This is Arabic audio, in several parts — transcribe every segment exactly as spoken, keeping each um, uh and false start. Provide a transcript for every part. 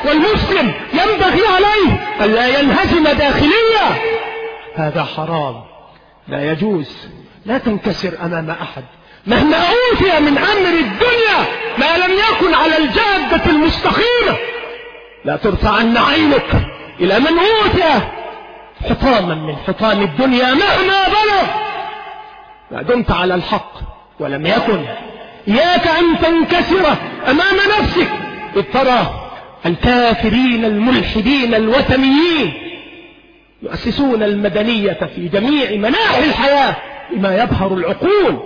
والمسلم ينبغي عليه ألا ينهزم داخليا. هذا حرام، لا يجوز. لا تنكسر أمام أحد مهما أوتي من أمر الدنيا ما لم يكن على الجادة المستقيمة. لا ترفعن عينك إلى من أوتي حطاما من حطام الدنيا مهما بلغ ما دمت على الحق ولم يكن. إياك أن تنكسر أمام نفسك. إذ ترى الكافرين الملحدين الوثنيين يؤسسون المدنية في جميع مناحي الحياة بما يبهر العقول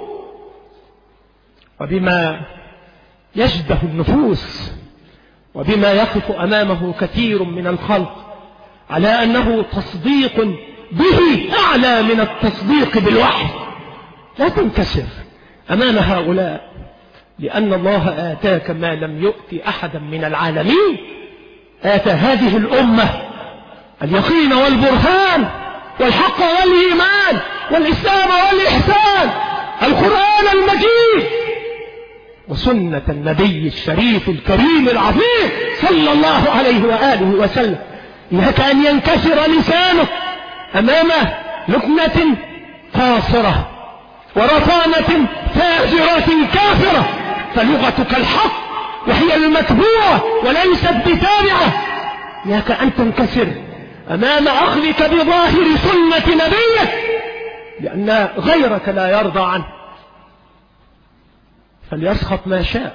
وبما يشبه النفوس وبما يقف أمامه كثير من الخلق على أنه تصديق به أعلى من التصديق بالوحي. لا تنكسر أمام هؤلاء، لأن الله آتاك ما لم يؤت أحدا من العالمين. آتى هذه الأمة اليقين والبرهان والحق والإيمان والإسلام والإحسان، القرآن المجيد وسنة النبي الشريف الكريم العظيم صلى الله عليه وآله وسلم. إياك أن ينكسر لسانك أمام لقمة قاصرة ورطانة فاجرة كافرة، فلغتك الحق وهي المتبوعة وليست بتابعة. إياك أن تنكسر أمام أخذك بظاهر سنة نبيك، لأن غيرك لا يرضى عنه، فليسخط ما شاء.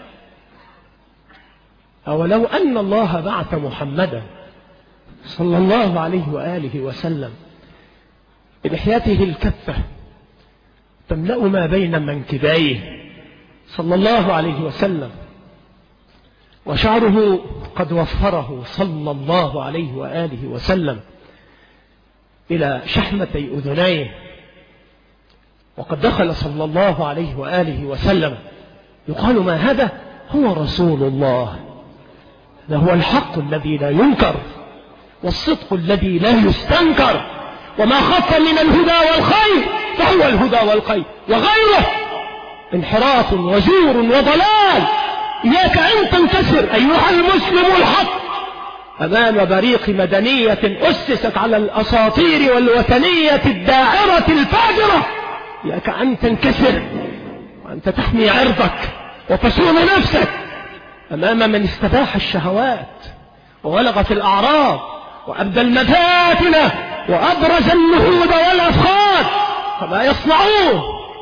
أولو أن الله بعث محمدا صلى الله عليه وآله وسلم بلحيته الكفة تملأ ما بين منكبيه صلى الله عليه وسلم، وشعره قد وفره صلى الله عليه وآله وسلم إلى شحمتي أذنيه، وقد دخل صلى الله عليه وآله وسلم يقال ما هذا؟ هو رسول الله. هذا هو الحق الذي لا ينكر والصدق الذي لا يستنكر، وما خط من الهدى والخير فهو الهدى والخير، وغيره انحراف وزور وضلال. إياك أن تنكسر أيها المسلم الحق أمام بريق مدنية أسست على الأساطير والوثنية الداعرة الفاجرة. إياك أن تنكسر وأنت تحمي عرضك وتصون نفسك أمام من استباح الشهوات وولغ في الأعراض وأبدى المفاتن وأبرز النهوض والأفخاذ فما يصنعون.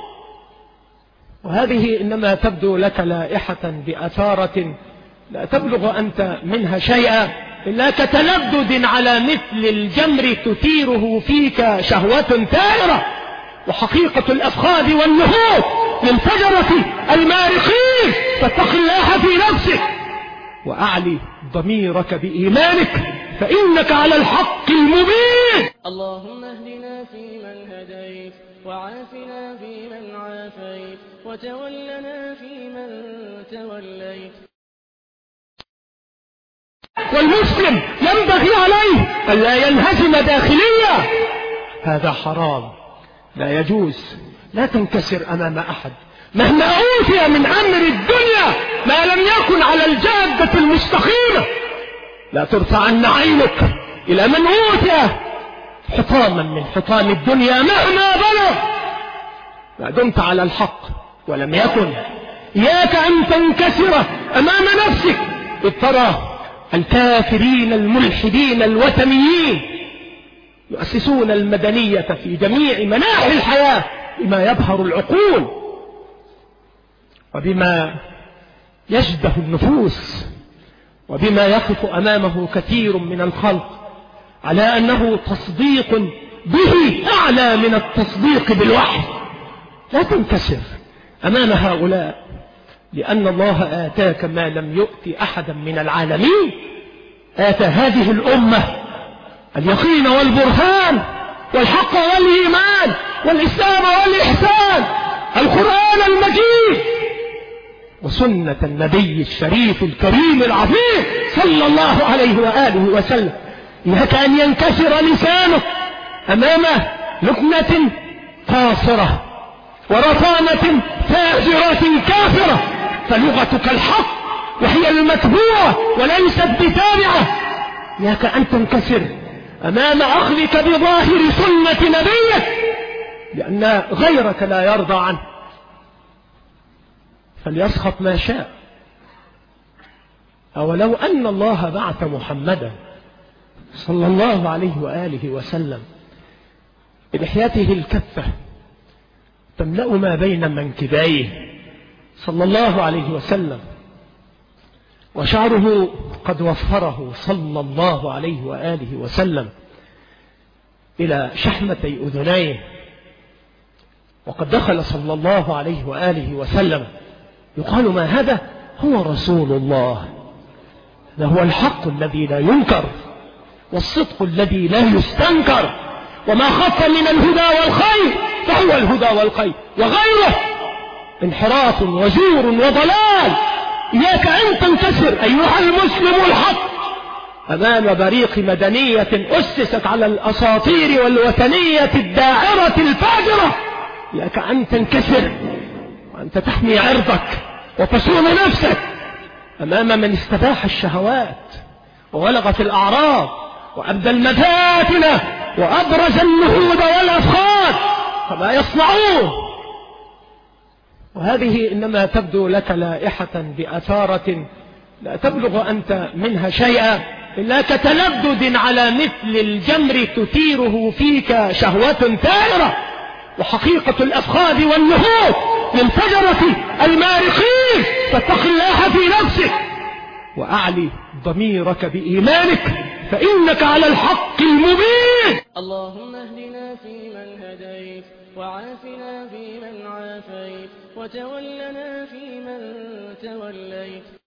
وهذه إنما تبدو لك لائحة بأثارة لا تبلغ أنت منها شيئا إلا كتلدد على مثل الجمر تثيره فيك شهوة ثائرة، وحقيقة الأفخاذ والنهوض للفجرة المارقين. فاتق الله في نفسك وأعلي ضميرك بإيمانك فإنك على الحق المبين. اللهم اهدنا فيمن هديت وعافنا فيمن عافيت وتولنا فيمن توليت. والمسلم ينبغي عليه ألا ينهزم داخليا. هذا حرام، لا يجوز. لا تنكسر أمام أحد مهما أوتي من أمر الدنيا ما لم يكن على الجادة المستقيمة. لا ترفعن عينك إلى من أوتي حطاما من حطام الدنيا مهما بلغ ما دمت على الحق ولم يكن. إياك أن تنكسر أمام نفسك. إذ ترى الكافرين الملحدين الوثنيين يؤسسون المدنية في جميع مناحي الحياة بما يبهر العقول وبما يشبه النفوس وبما يقف أمامه كثير من الخلق على أنه تصديق به أعلى من التصديق بالوحي. لا تنكسر أمام هؤلاء، لأن الله آتاك ما لم يؤت أحدا من العالمين. آتى هذه الأمة اليقين والبرهان والحق والإيمان والإسلام والإحسان، القرآن المجيد وسنة النبي الشريف الكريم العظيم صلى الله عليه وآله وسلم. إياك أن ينكسر لسانك أمام لقمة قاصرة ورطانة فاجرة كافرة، فلغتك الحق وهي المتبوعة وليست بتابعة. إياك أن تنكسر أمام أخذك بظاهر سنة نبيك، لأن غيرك لا يرضى عنه، فليسخط ما شاء. أولو أن الله بعث محمدا صلى الله عليه وآله وسلم بلحيته الكثة تملأ ما بين منكبيه صلى الله عليه وسلم، وشعره قد وفره صلى الله عليه وآله وسلم إلى شحمتي أذنيه، وقد دخل صلى الله عليه وآله وسلم يقال ما هذا؟ هو رسول الله، هذا هو الحق الذي لا ينكر والصدق الذي لا يستنكر، وما خف من الهدى والخير فهو الهدى والخير، وغيره انحراف وزور وضلال. إياك أن تنكسر أيها المسلم الحق أمام بريق مدنية أسست على الأساطير والوثنية الداعرة الفاجرة. إياك أن تنكسر وأنت تحمي عرضك وتصون نفسك أمام من استباح الشهوات وولغت الأعراض وأبدى المفاتن وأبرز النهوض والأفخاذ فما يصنعون. وهذه إنما تبدو لك لائحة بأثارة لا تبلغ أنت منها شيئا إلا كتلدد على مثل الجمر تثيره فيك شهوة ثائرة، وحقيقة الأفخاذ والنهوض للفجرة المارقين. فاتق الله في نفسك وأعلي ضميرك بإيمانك فإنك على الحق المبين. اللهم اهدنا فيمن هديت، وعافنا فيمن عافيت، وتولنا فيمن توليت.